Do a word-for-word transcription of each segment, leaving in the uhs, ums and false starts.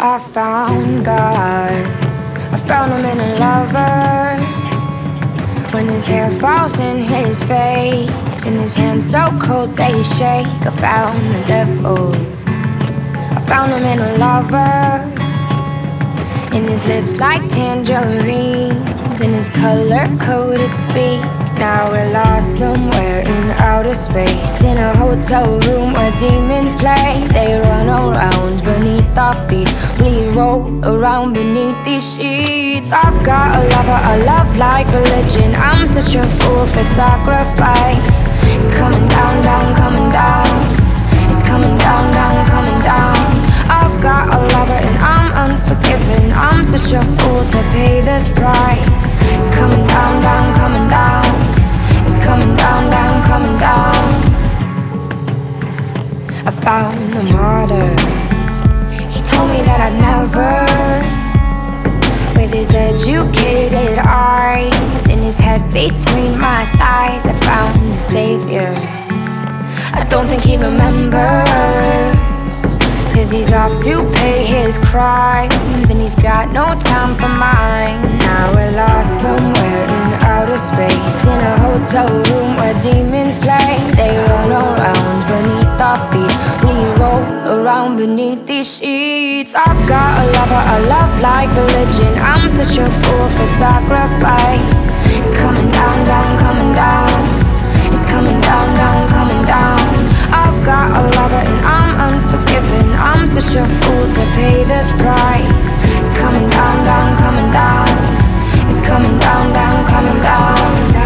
I found God. I found him in a lover. When his hair falls in his face and his hands so cold they shake, I found the devil. I found him in a lover. In his lips like tangerines, in his color-coded speak. Now we're lost somewhere in outer space, in a hotel room where demons play. They run around beneath our feet, we roll around beneath these sheets. I've got a lover, a love like religion. I'm such a fool for sacrifice. It's coming down, down, coming down. It's coming down, down, coming down. I've got a lover and I'm unforgiven. I'm such a fool to pay this price. It's coming down, down, coming down. It's coming down, down, coming down. I found a martyr. He told me that I'd never. With his educated eyes and his head between my thighs, I found a savior. I don't think he remembers, cause he's off to pay his crimes, and he's got no time for mine. Now we're lost somewhere in outer space, in a hotel room where demons play. They run around beneath our feet, we roll around beneath these sheets. I've got a lover, a love like religion. I'm such a fool for sacrifice. It's coming down, down, coming down. It's coming down, down, coming down. I've got a lover and I'm unforgiven. I'm such a fool to pay this price. It's coming down, down, coming down. It's coming down, down, coming down.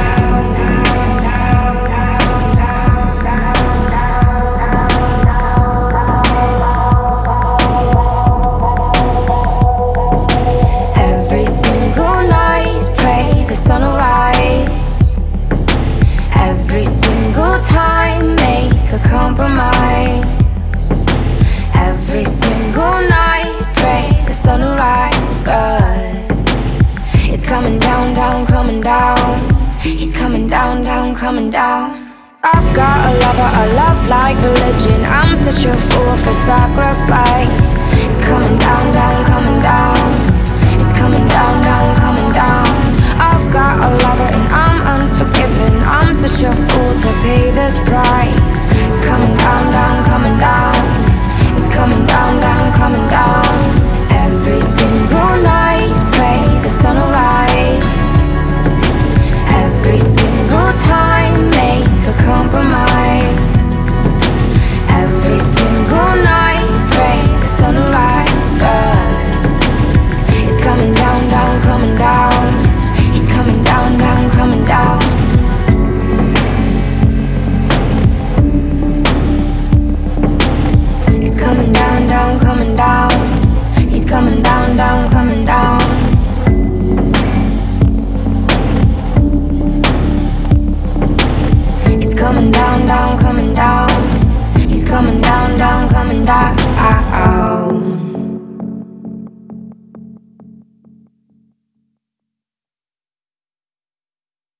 Every single night, pray the sun will rise. Every single time, make a compromise. Every single night, pray the sun will rise. But it's coming down, down, coming down. He's coming down, down, coming down. I've got a lover, a love like religion. I'm such a fool for sacrifice. It's coming down, down, coming down. It's coming down, down, coming down. I've got a lover and I'm unforgiven. I'm such a fool to pay this price. It's coming down, down, coming down. It's coming down, down, coming down.